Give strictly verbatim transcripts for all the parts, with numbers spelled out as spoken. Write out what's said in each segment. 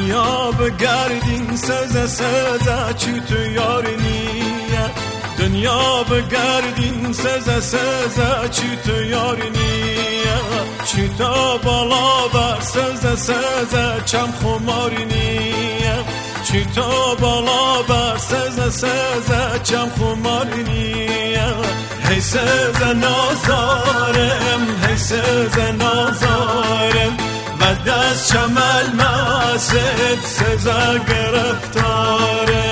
دنیا بگردین سزه سزه چی تو یار نیه دنیا بگردین سزه سزه چی تو یار نیه چی تا بالا بر سزه سزه چم خمار نیه چی تا بالا بر سزه سزه چم خمار نیه هی سزه نازارم هی سزه نازارم و دست چمل مسد سزه گرفتاره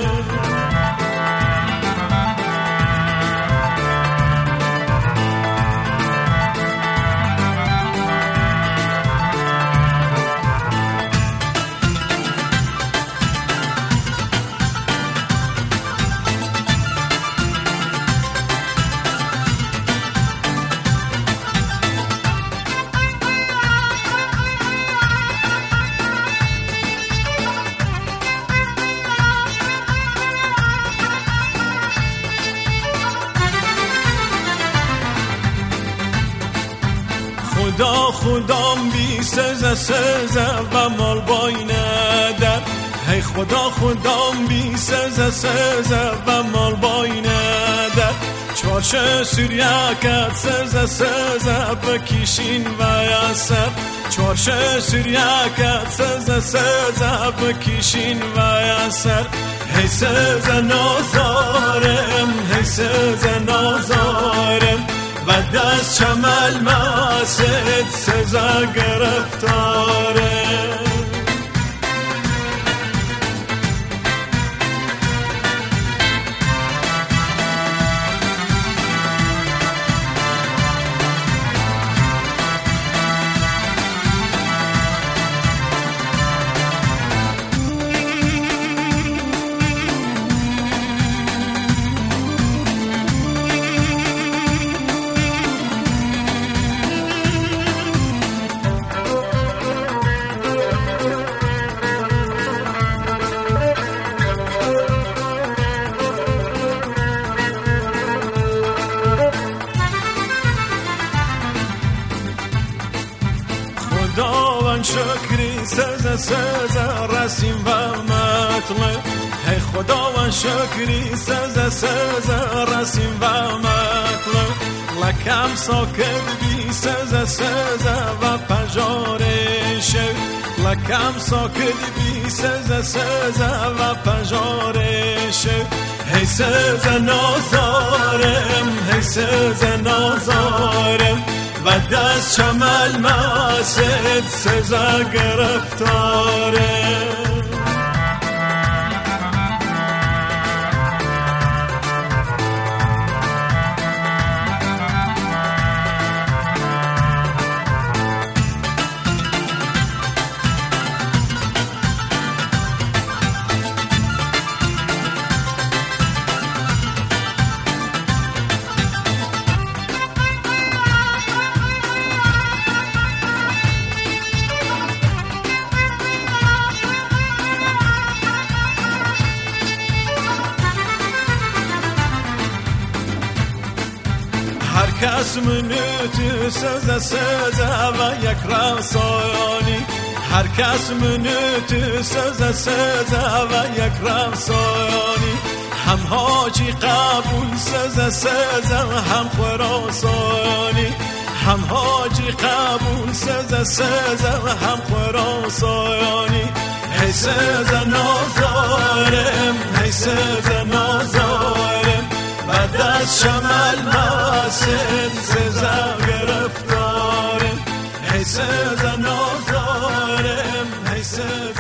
خدا خدام بی سزه سزه و مال باینه در هی خدا خدام بی سزه سزه و مال باینه در چارشه سوریاکت سزه سزه بکشین و یاسر چارشه سوریاکت سزه سزه بکشین و یاسر هی سزه نازارم هی سزه نازارم و دست چمل مسد سزه گرفتاره خداوند شکری سزه سزه رسیم و مطلب هی خداوند شکری سزه سزه رسیم و مطلب لکم ساکر بی سزه سزه و پجارشه لکم ساکر بی سزه سزه و پجارشه هی سزه نازارم هی سزه نازارم و دست چمل مسد سزه گرفتاره کس منوت سزه سزه و یک رسانی هر کس منوت سزه سزه و یک رسانی هم حاجی قبول سزه سزه هم خراسانی هم حاجی قبول سزه سزه هم خراسانی هی سزه نازارم هی سزه نازارم و دست شمل مسد سزه گرفتارم هی سزه نازارم هی سزه